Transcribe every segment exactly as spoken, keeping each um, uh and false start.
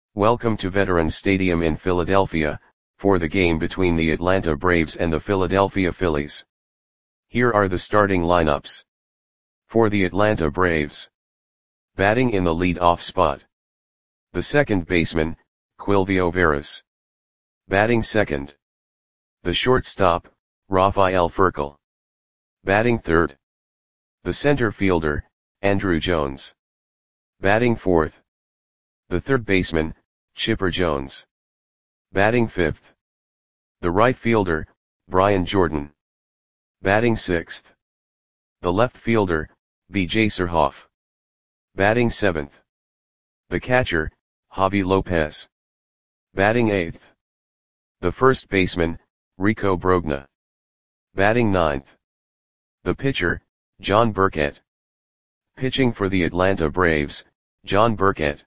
Welcome to Veterans Stadium in Philadelphia, for the game between the Atlanta Braves and the Philadelphia Phillies. Here are the starting lineups. For the Atlanta Braves. Batting in the lead-off spot. The second baseman, Quilvio Veras. Batting second. The shortstop, Rafael Furcal. Batting third. The center fielder, Andruw Jones. Batting fourth. The third baseman, Chipper Jones. Batting fifth. The right fielder, Brian Jordan. Batting sixth. The left fielder, B J Surhoff. Batting seventh. The catcher, Javi Lopez. Batting eighth. The first baseman, Rico Brogna. Batting ninth. The pitcher, John Burkett. Pitching for the Atlanta Braves, John Burkett.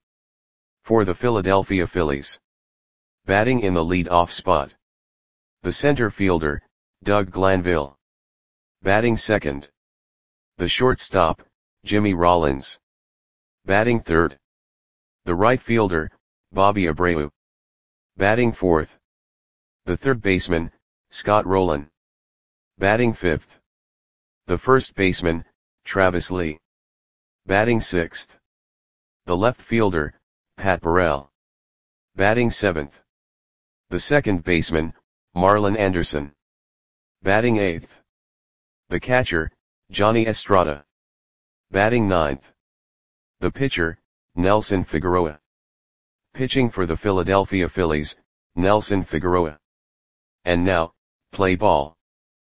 For the Philadelphia Phillies. Batting in the lead-off spot. The center fielder, Doug Glanville. Batting second. The shortstop, Jimmy Rollins. Batting third. The right fielder, Bobby Abreu. Batting fourth. The third baseman, Scott Rolen. Batting fifth. The first baseman, Travis Lee. Batting sixth. The left fielder, Pat Burrell. Batting seventh. The second baseman, Marlon Anderson. Batting eighth. The catcher, Johnny Estrada. Batting ninth. The pitcher, Nelson Figueroa. Pitching for the Philadelphia Phillies, Nelson Figueroa. And now, play ball.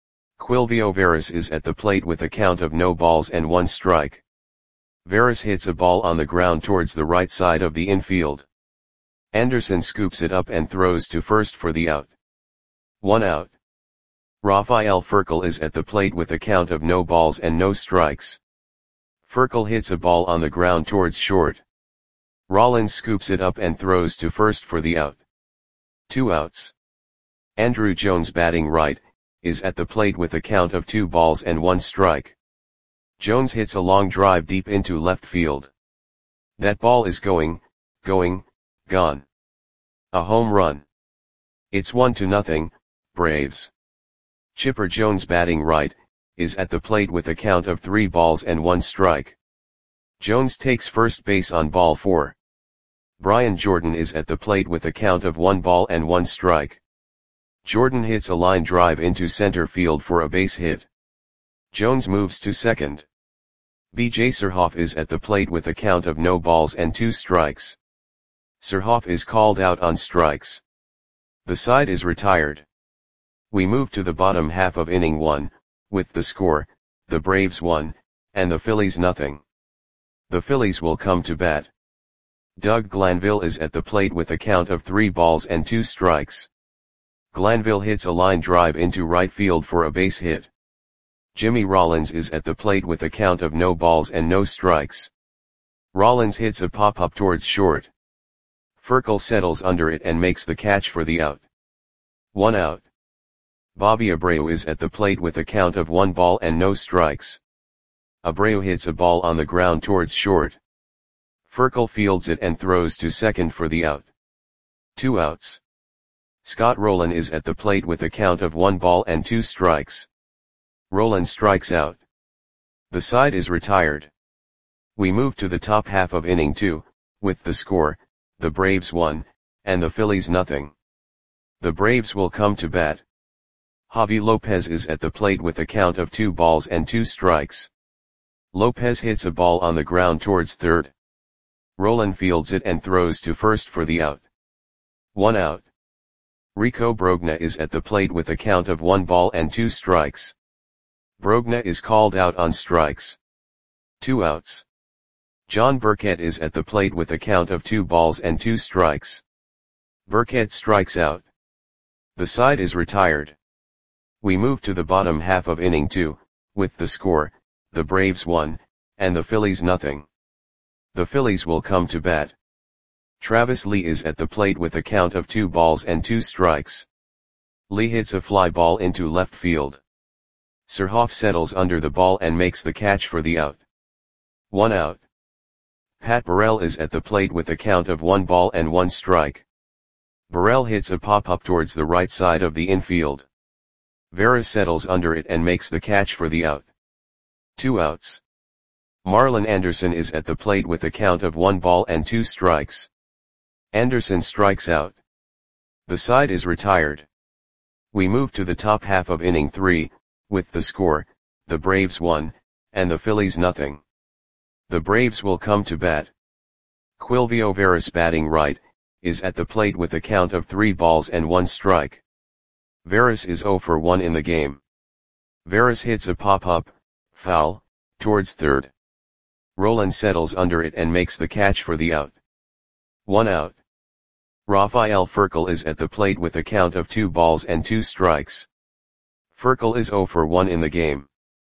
Quilvio Veras is at the plate with a count of no balls and one strike. Veras hits a ball on the ground towards the right side of the infield. Anderson scoops it up and throws to first for the out. One out. Rafael Furcal is at the plate with a count of no balls and no strikes. Furcal hits a ball on the ground towards short. Rollins scoops it up and throws to first for the out. Two outs. Andruw Jones, batting right, is at the plate with a count of two balls and one strike. Jones hits a long drive deep into left field. That ball is going, going, gone. A home run. It's one to nothing, Braves. Chipper Jones, batting right, is at the plate with a count of three balls and one strike. Jones takes first base on ball four. Brian Jordan is at the plate with a count of one ball and one strike. Jordan hits a line drive into center field for a base hit. Jones moves to second. B J Surhoff is at the plate with a count of no balls and two strikes. Surhoff is called out on strikes. The side is retired. We move to the bottom half of inning one, with the score, the Braves one, and the Phillies nothing. The Phillies will come to bat. Doug Glanville is at the plate with a count of three balls and two strikes. Glanville hits a line drive into right field for a base hit. Jimmy Rollins is at the plate with a count of no balls and no strikes. Rollins hits a pop-up towards short. Furcal settles under it and makes the catch for the out. One out. Bobby Abreu is at the plate with a count of one ball and no strikes. Abreu hits a ball on the ground towards short. Furcal fields it and throws to second for the out. Two outs. Scott Rolen is at the plate with a count of one ball and two strikes. Rolen strikes out. The side is retired. We move to the top half of inning two, with the score, the Braves one, and the Phillies nothing. The Braves will come to bat. Javi Lopez is at the plate with a count of two balls and two strikes. Lopez hits a ball on the ground towards third. Rolen fields it and throws to first for the out. One out. Rico Brogna is at the plate with a count of one ball and two strikes. Brogna is called out on strikes. Two outs. John Burkett is at the plate with a count of two balls and two strikes. Burkett strikes out. The side is retired. We move to the bottom half of inning two, with the score, the Braves one, and the Phillies nothing. The Phillies will come to bat. Travis Lee is at the plate with a count of two balls and two strikes. Lee hits a fly ball into left field. Surhoff settles under the ball and makes the catch for the out. One out. Pat Burrell is at the plate with a count of one ball and one strike. Burrell hits a pop-up towards the right side of the infield. Veras settles under it and makes the catch for the out. Two outs. Marlon Anderson is at the plate with a count of one ball and two strikes. Anderson strikes out. The side is retired. We move to the top half of inning three, with the score, the Braves one, and the Phillies nothing. The Braves will come to bat. Quilvio Veras, batting right, is at the plate with a count of three balls and one strike. Veras is oh for one in the game. Veras hits a pop-up, foul, towards third. Rolen settles under it and makes the catch for the out. One out. Rafael Furcal is at the plate with a count of two balls and two strikes. Furcal is oh for one in the game.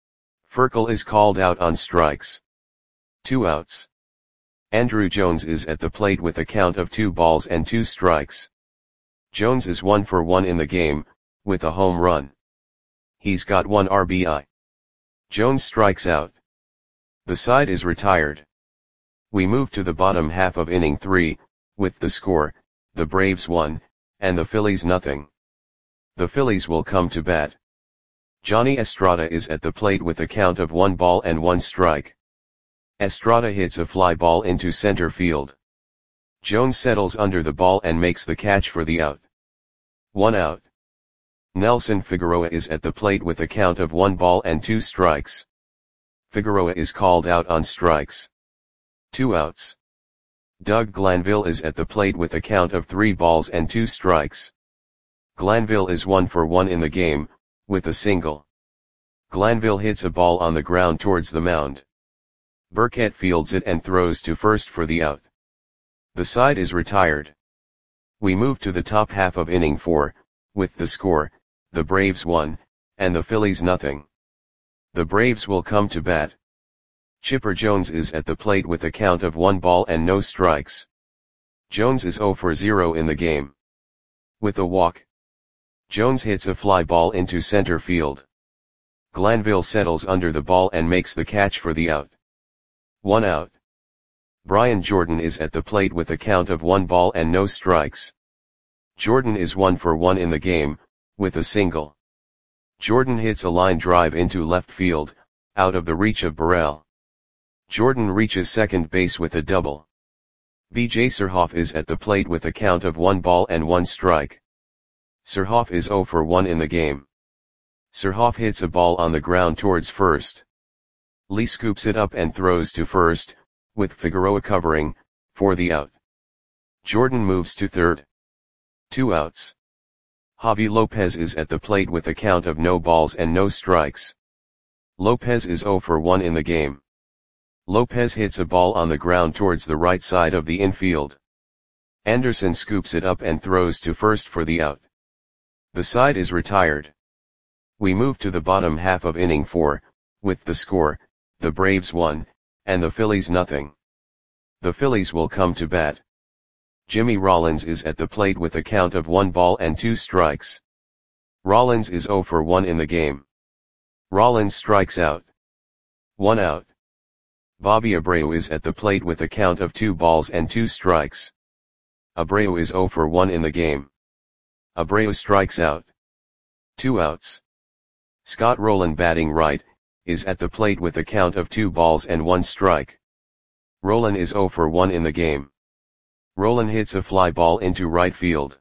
Furcal is called out on strikes. Two outs. Andruw Jones is at the plate with a count of two balls and two strikes. Jones is one for one in the game, with a home run. He's got one R B I. Jones strikes out. The side is retired. We move to the bottom half of inning three, with the score, the Braves one, and the Phillies nothing. The Phillies will come to bat. Johnny Estrada is at the plate with a count of one ball and one strike. Estrada hits a fly ball into center field. Jones settles under the ball and makes the catch for the out. One out. Nelson Figueroa is at the plate with a count of one ball and two strikes. Figueroa is called out on strikes. Two outs. Doug Glanville is at the plate with a count of three balls and two strikes. Glanville is one for one in the game, with a single. Glanville hits a ball on the ground towards the mound. Burkett fields it and throws to first for the out. The side is retired. We move to the top half of inning four, with the score, the Braves one, and the Phillies nothing. The Braves will come to bat. Chipper Jones is at the plate with a count of one ball and no strikes. Jones is oh for zero in the game. With a walk. Jones hits a fly ball into center field. Glanville settles under the ball and makes the catch for the out. One out. Brian Jordan is at the plate with a count of one ball and no strikes. Jordan is one for one in the game, with a single. Jordan hits a line drive into left field, out of the reach of Burrell. Jordan reaches second base with a double. B J Surhoff is at the plate with a count of one ball and one strike. Surhoff is oh for one in the game. Surhoff hits a ball on the ground towards first. Lee scoops it up and throws to first, with Figueroa covering, for the out. Jordan moves to third. Two outs. Javi Lopez is at the plate with a count of no balls and no strikes. Lopez is oh for one in the game. Lopez hits a ball on the ground towards the right side of the infield. Anderson scoops it up and throws to first for the out. The side is retired. We move to the bottom half of inning four, with the score, the Braves one, and the Phillies nothing. The Phillies will come to bat. Jimmy Rollins is at the plate with a count of one ball and two strikes. Rollins is oh for one in the game. Rollins strikes out. One out. Bobby Abreu is at the plate with a count of two balls and two strikes. Abreu is oh for one in the game. Abreu strikes out. Two outs. Scott Rolen, batting right, is at the plate with a count of two balls and one strike. Rolen is oh for one in the game. Rolen hits a fly ball into right field.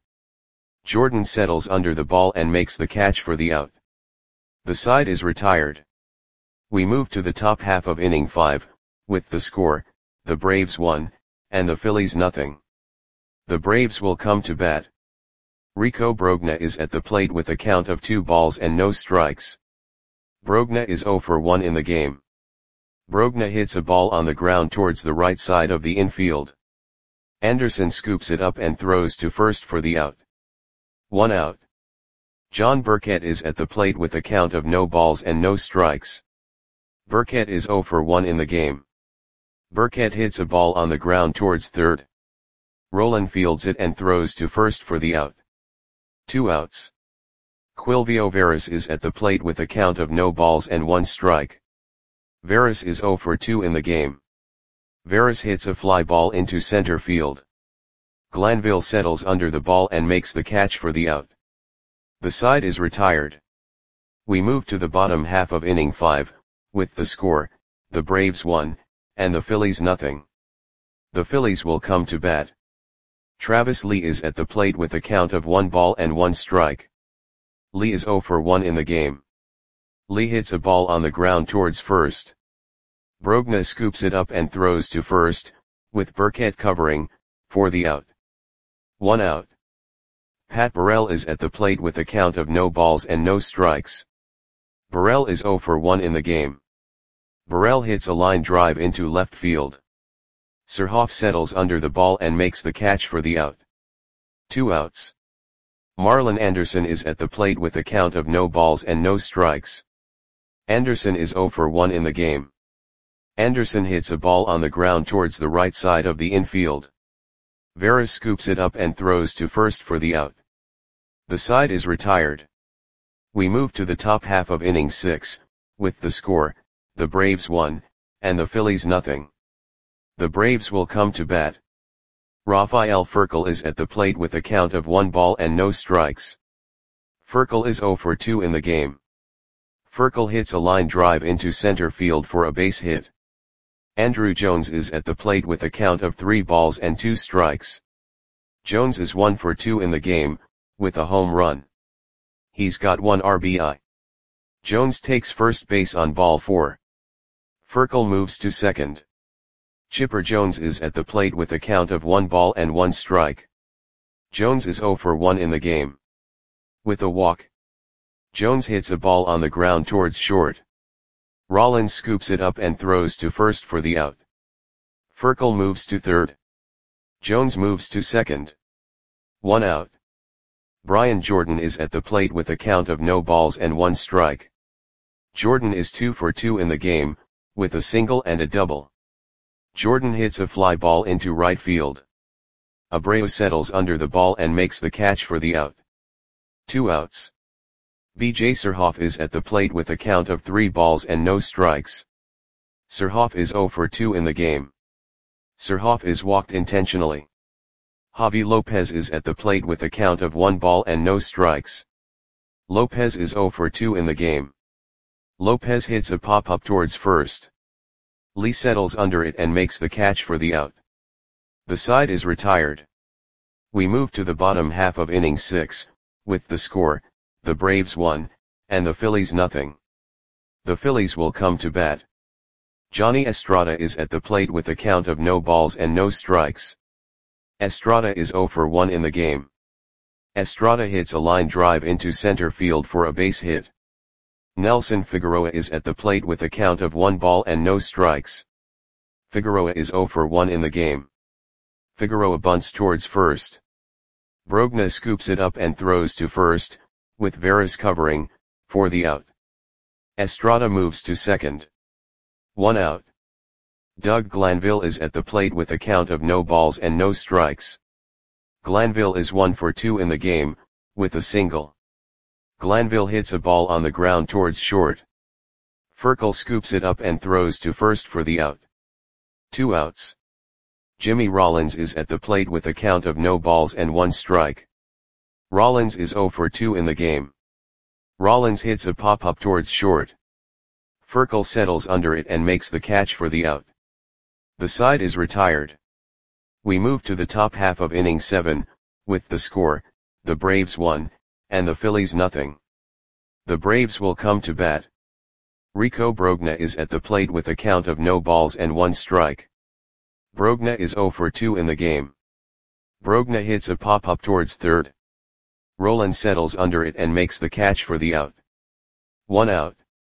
Jordan settles under the ball and makes the catch for the out. The side is retired. We move to the top half of inning five, with the score, the Braves one, and the Phillies nothing. The Braves will come to bat. Rico Brogna is at the plate with a count of two balls and no strikes. Brogna is oh for one in the game. Brogna hits a ball on the ground towards the right side of the infield. Anderson scoops it up and throws to first for the out. One out. John Burkett is at the plate with a count of no balls and no strikes. Burkett is oh for one in the game. Burkett hits a ball on the ground towards third. Rolen fields it and throws to first for the out. Two outs. Quilvio Veras is at the plate with a count of no balls and one strike. Veras is oh for two in the game. Veras hits a fly ball into center field. Glanville settles under the ball and makes the catch for the out. The side is retired. We move to the bottom half of inning five, with the score, the Braves one, and the Phillies nothing. The Phillies will come to bat. Travis Lee is at the plate with a count of one ball and one strike. Lee is oh for one in the game. Lee hits a ball on the ground towards first. Brogna scoops it up and throws to first, with Burkett covering, for the out. One out. Pat Burrell is at the plate with a count of no balls and no strikes. Burrell is oh for one in the game. Burrell hits a line drive into left field. Surhoff settles under the ball and makes the catch for the out. Two outs. Marlon Anderson is at the plate with a count of no balls and no strikes. Anderson is oh for one in the game. Anderson hits a ball on the ground towards the right side of the infield. Veras scoops it up and throws to first for the out. The side is retired. We move to the top half of inning six, with the score, the Braves one, and the Phillies nothing. The Braves will come to bat. Rafael Furcal is at the plate with a count of one ball and no strikes. Furcal is oh for two in the game. Furcal hits a line drive into center field for a base hit. Andruw Jones is at the plate with a count of three balls and two strikes. Jones is one for two in the game, with a home run. He's got one R B I. Jones takes first base on ball four. Furcal moves to second. Chipper Jones is at the plate with a count of one ball and one strike. Jones is oh for one in the game. With a walk. Jones hits a ball on the ground towards short. Rollins scoops it up and throws to first for the out. Furcal moves to third. Jones moves to second. One out. Brian Jordan is at the plate with a count of no balls and one strike. Jordan is two for two in the game, with a single and a double. Jordan hits a fly ball into right field. Abreu settles under the ball and makes the catch for the out. Two outs. B J Surhoff is at the plate with a count of three balls and no strikes. Surhoff is oh for two in the game. Surhoff is walked intentionally. Javi Lopez is at the plate with a count of one ball and no strikes. Lopez is oh for two in the game. Lopez hits a pop-up towards first. Lee settles under it and makes the catch for the out. The side is retired. We move to the bottom half of inning six, with the score, the Braves one, and the Phillies nothing. The Phillies will come to bat. Johnny Estrada is at the plate with a count of no balls and no strikes. Estrada is oh for one in the game. Estrada hits a line drive into center field for a base hit. Nelson Figueroa is at the plate with a count of one ball and no strikes. Figueroa is oh for one in the game. Figueroa bunts towards first. Brogna scoops it up and throws to first, with Veras covering, for the out. Estrada moves to second. One out. Doug Glanville is at the plate with a count of no balls and no strikes. Glanville is one for two in the game, with a single. Glanville hits a ball on the ground towards short. Furcal scoops it up and throws to first for the out. Two outs. Jimmy Rollins is at the plate with a count of no balls and one strike. Rollins is oh for two in the game. Rollins hits a pop-up towards short. Furcal settles under it and makes the catch for the out. The side is retired. We move to the top half of inning seven, with the score, the Braves one, and the Phillies nothing. The Braves will come to bat. Rico Brogna is at the plate with a count of no balls and one strike. Brogna is oh for two in the game. Brogna hits a pop-up towards third. Roland settles under it and makes the catch for the out. One out.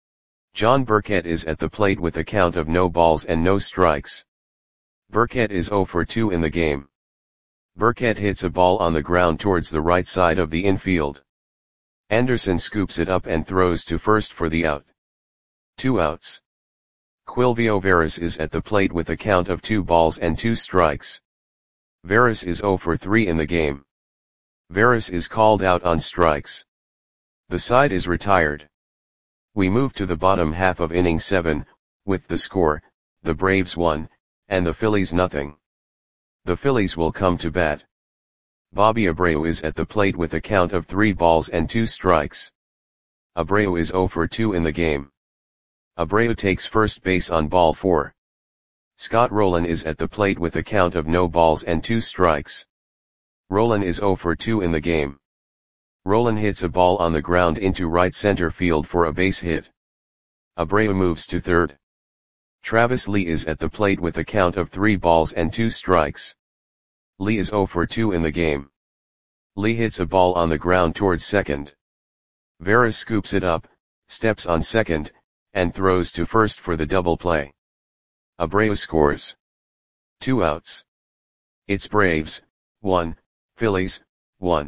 John Burkett is at the plate with a count of no balls and no strikes. Burkett is oh for two in the game. Burkett hits a ball on the ground towards the right side of the infield. Anderson scoops it up and throws to first for the out. Two outs. Quilvio Veras is at the plate with a count of two balls and two strikes. Veras is oh for three in the game. Veras is called out on strikes. The side is retired. We move to the bottom half of inning seven, with the score, the Braves one, and the Phillies nothing. The Phillies will come to bat. Bobby Abreu is at the plate with a count of three balls and two strikes. Abreu is zero for two in the game. Abreu takes first base on ball four. Scott Rolen is at the plate with a count of no balls and two strikes. Rolen is zero for two in the game. Rolen hits a ball on the ground into right center field for a base hit. Abreu moves to third. Travis Lee is at the plate with a count of three balls and two strikes. Lee is zero for two in the game. Lee hits a ball on the ground towards second. Veras scoops it up, steps on second, and throws to first for the double play. Abreu scores. Two outs. It's Braves, one, Phillies, one.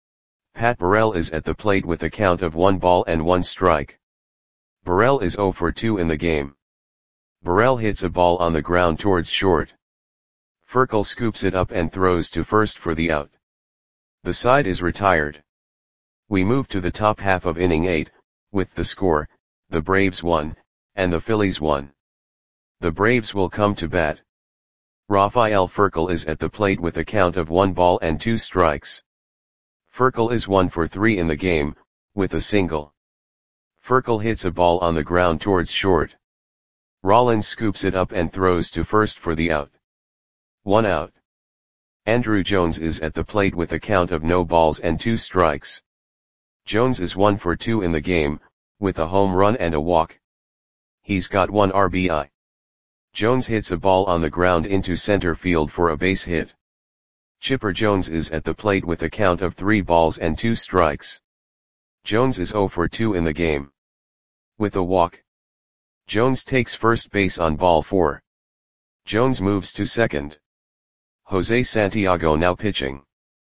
Pat Burrell is at the plate with a count of one ball and one strike. Burrell is zero for two in the game. Burrell hits a ball on the ground towards short. Furcal scoops it up and throws to first for the out. The side is retired. We move to the top half of inning eight, with the score, the Braves one, and the Phillies one. The Braves will come to bat. Rafael Furcal is at the plate with a count of one ball and two strikes. Furcal is one for three in the game, with a single. Furcal hits a ball on the ground towards short. Rollins scoops it up and throws to first for the out. One out. Andruw Jones is at the plate with a count of no balls and two strikes. Jones is one for two in the game, with a home run and a walk. He's got one R B I. Jones hits a ball on the ground into center field for a base hit. Chipper Jones is at the plate with a count of three balls and two strikes. Jones is zero for two in the game. With a walk. Jones takes first base on ball four. Jones moves to second. Jose Santiago now pitching.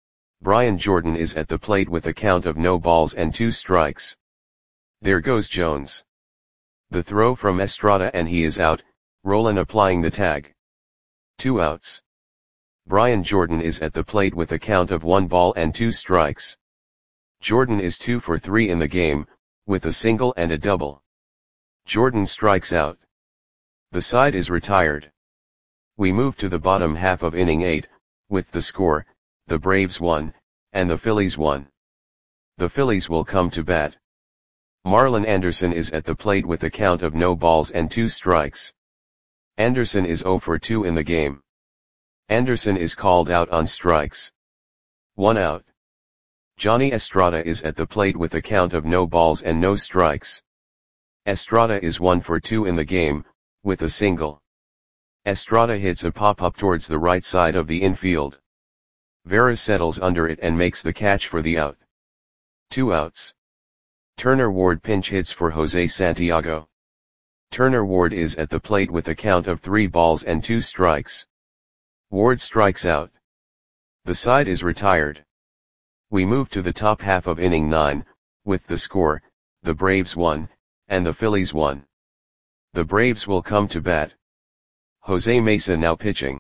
Brian Jordan is at the plate with a count of no balls and two strikes. There goes Jones. The throw from Estrada and he is out, Rolen applying the tag. Two outs. Brian Jordan is at the plate with a count of one ball and two strikes. Jordan is two for three in the game, with a single and a double. Jordan strikes out. The side is retired. We move to the bottom half of inning eight, with the score, the Braves one, and the Phillies one. The Phillies will come to bat. Marlon Anderson is at the plate with a count of no balls and two strikes. Anderson is zero for two in the game. Anderson is called out on strikes. One out. Johnny Estrada is at the plate with a count of no balls and no strikes. Estrada is one for two in the game, with a single. Estrada hits a pop-up towards the right side of the infield. Veras settles under it and makes the catch for the out. Two outs. Turner Ward pinch hits for Jose Santiago. Turner Ward is at the plate with a count of three balls and two strikes. Ward strikes out. The side is retired. We move to the top half of inning nine, with the score, the Braves one, and the Phillies one. The Braves will come to bat. Jose Mesa now pitching.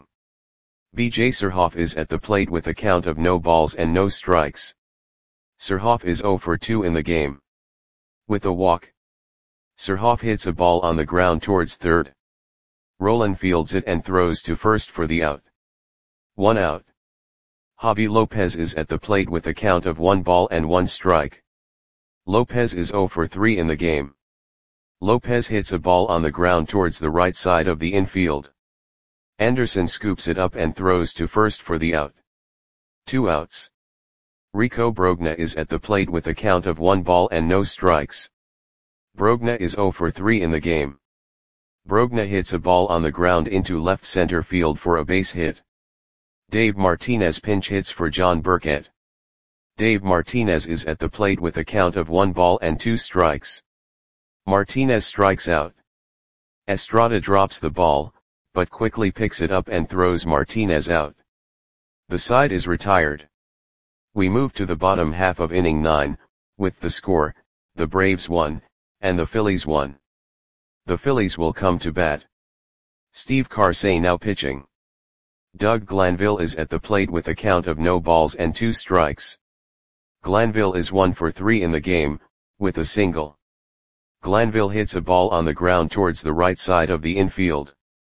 B J Surhoff is at the plate with a count of no balls and no strikes. Surhoff is zero for two in the game. With a walk. Surhoff hits a ball on the ground towards third. Rolen fields it and throws to first for the out. One out. Javi Lopez is at the plate with a count of one ball and one strike. Lopez is zero for three in the game. Lopez hits a ball on the ground towards the right side of the infield. Anderson scoops it up and throws to first for the out. Two outs. Rico Brogna is at the plate with a count of one ball and no strikes. Brogna is zero for three in the game. Brogna hits a ball on the ground into left center field for a base hit. Dave Martinez pinch hits for John Burkett. Dave Martinez is at the plate with a count of one ball and two strikes. Martinez strikes out. Estrada drops the ball, but quickly picks it up and throws Martinez out. The side is retired. We move to the bottom half of inning nine, with the score, the Braves one, and the Phillies one. The Phillies will come to bat. Steve Karsay now pitching. Doug Glanville is at the plate with a count of no balls and two strikes. Glanville is one for three in the game, with a single. Glanville hits a ball on the ground towards the right side of the infield.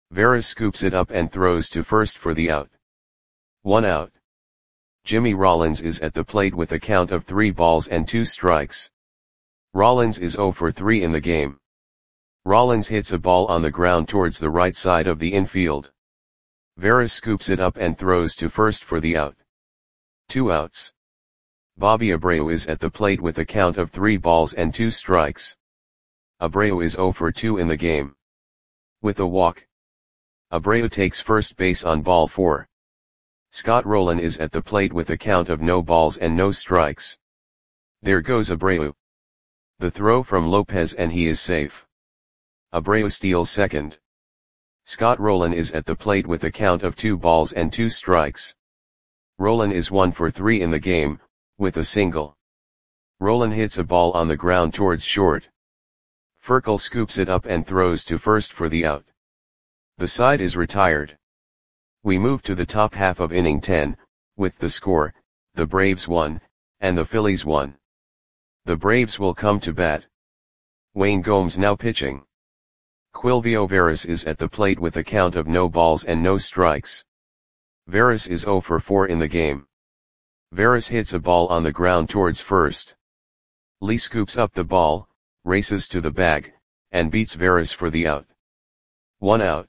Veras scoops it up and throws to first for the out. One out. Jimmy Rollins is at the plate with a count of three balls and two strikes. Rollins is zero for three in the game. Rollins hits a ball on the ground towards the right side of the infield. Veras scoops it up and throws to first for the out. Two outs. Bobby Abreu is at the plate with a count of three balls and two strikes. Abreu is zero for two in the game. With a walk, Abreu takes first base on ball four. Scott Rolen is at the plate with a count of no balls and no strikes. There goes Abreu. The throw from Lopez and he is safe. Abreu steals second. Scott Rolen is at the plate with a count of two balls and two strikes. Rolen is one for three in the game, with a single. Rolen hits a ball on the ground towards short. Furcal scoops it up and throws to first for the out. The side is retired. We move to the top half of inning ten, with the score, the Braves won, and the Phillies won. The Braves will come to bat. Wayne Gomes now pitching. Quilvio Veras is at the plate with a count of no balls and no strikes. Veras is zero for four in the game. Veras hits a ball on the ground towards first. Lee scoops up the ball, races to the bag, and beats Veras for the out. One out.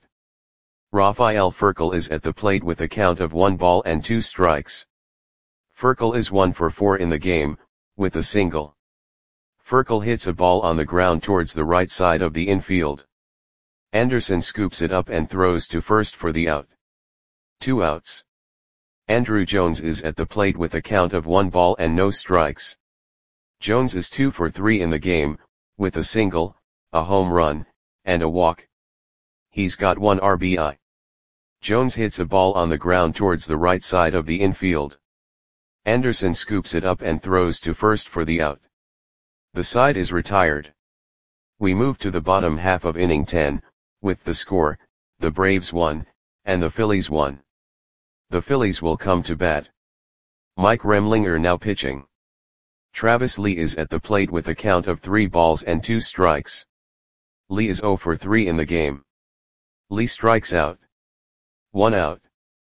Rafael Furcal is at the plate with a count of one ball and two strikes. Furcal is one for four in the game, with a single. Furcal hits a ball on the ground towards the right side of the infield. Anderson scoops it up and throws to first for the out. Two outs. Andruw Jones is at the plate with a count of one ball and no strikes. Jones is two for three in the game, with a single, a home run, and a walk. He's got one R B I. Jones hits a ball on the ground towards the right side of the infield. Anderson scoops it up and throws to first for the out. The side is retired. We move to the bottom half of inning ten, with the score, the Braves won, and the Phillies won. The Phillies will come to bat. Mike Remlinger now pitching. Travis Lee is at the plate with a count of three balls and two strikes. Lee is zero for three in the game. Lee strikes out. One out.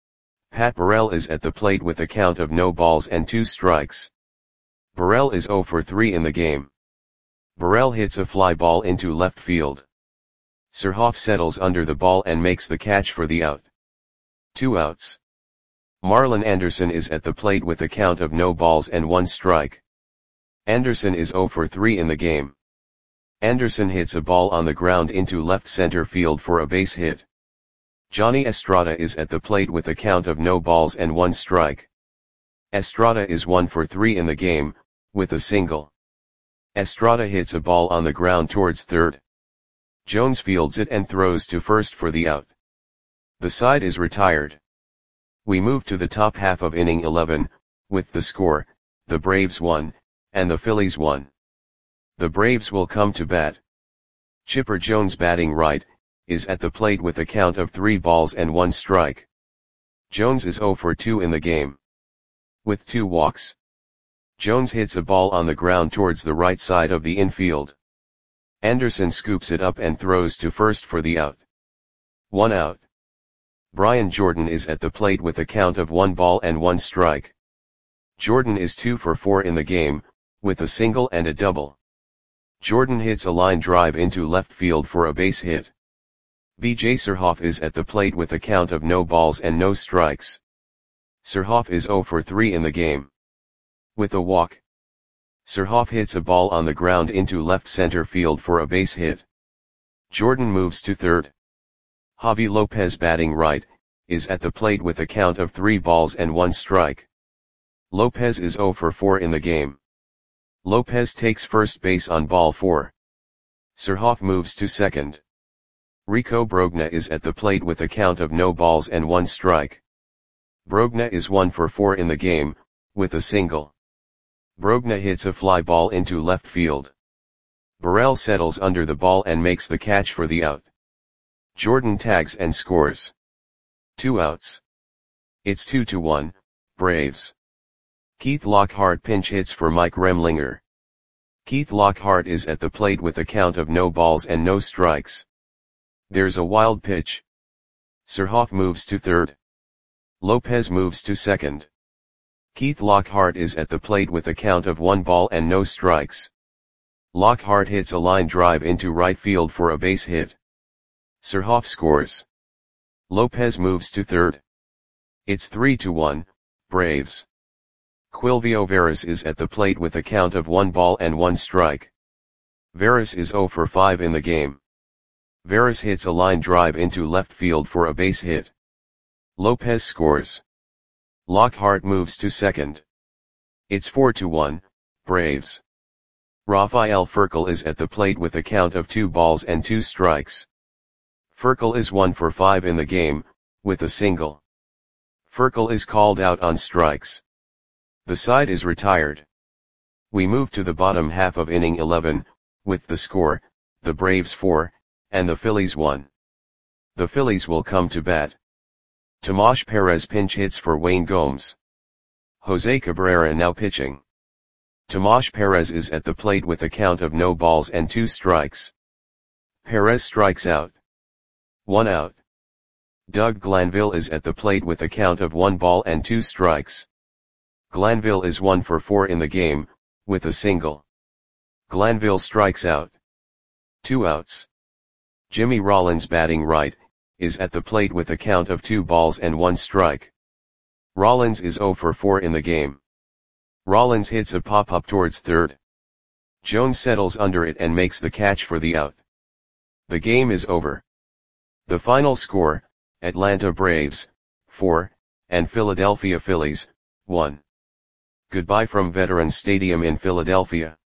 Pat Burrell is at the plate with a count of no balls and two strikes. Burrell is zero for three in the game. Burrell hits a fly ball into left field. Surhoff settles under the ball and makes the catch for the out. Two outs. Marlon Anderson is at the plate with a count of no balls and one strike. Anderson is zero for three in the game. Anderson hits a ball on the ground into left center field for a base hit. Johnny Estrada is at the plate with a count of no balls and one strike. Estrada is one for three in the game, with a single. Estrada hits a ball on the ground towards third. Jones fields it and throws to first for the out. The side is retired. We move to the top half of inning eleven, with the score, the Braves won, and the Phillies won. The Braves will come to bat. Chipper Jones batting right, is at the plate with a count of three balls and one strike. Jones is zero for two in the game. With two walks. Jones hits a ball on the ground towards the right side of the infield. Anderson scoops it up and throws to first for the out. One out. Brian Jordan is at the plate with a count of one ball and one strike. Jordan is two for four in the game, with a single and a double. Jordan hits a line drive into left field for a base hit. B J Surhoff is at the plate with a count of no balls and no strikes. Surhoff is zero for three in the game. With a walk. Surhoff hits a ball on the ground into left center field for a base hit. Jordan moves to third. Javi Lopez batting right, is at the plate with a count of three balls and one strike. Lopez is zero for four in the game. Lopez takes first base on ball four. Surhoff moves to second. Rico Brogna is at the plate with a count of no balls and one strike. Brogna is one for four in the game, with a single. Brogna hits a fly ball into left field. Burrell settles under the ball and makes the catch for the out. Jordan tags and scores. Two outs. It's two to one, Braves. Keith Lockhart pinch hits for Mike Remlinger. Keith Lockhart is at the plate with a count of no balls and no strikes. There's a wild pitch. Surhoff moves to third. Lopez moves to second. Keith Lockhart is at the plate with a count of one ball and no strikes. Lockhart hits a line drive into right field for a base hit. Surhoff scores. Lopez moves to third. It's three to one, Braves. Quilvio Veras is at the plate with a count of one ball and one strike. Veras is zero for five in the game. Veras hits a line drive into left field for a base hit. Lopez scores. Lockhart moves to second. It's four to one, Braves. Rafael Furcal is at the plate with a count of two balls and two strikes. Furcal is one for five in the game, with a single. Furcal is called out on strikes. The side is retired. We move to the bottom half of inning eleven, with the score, the Braves four, and the Phillies one. The Phillies will come to bat. Tomas Perez pinch hits for Wayne Gomes. Jose Cabrera now pitching. Tomas Perez is at the plate with a count of no balls and two strikes. Perez strikes out. One out. Doug Glanville is at the plate with a count of one ball and two strikes. Glanville is one for four in the game, with a single. Glanville strikes out. Two outs. Jimmy Rollins batting right, is at the plate with a count of two balls and one strike. Rollins is zero for four in the game. Rollins hits a pop-up towards third. Jones settles under it and makes the catch for the out. The game is over. The final score, Atlanta Braves, four, and Philadelphia Phillies, one. Goodbye from Veterans Stadium in Philadelphia.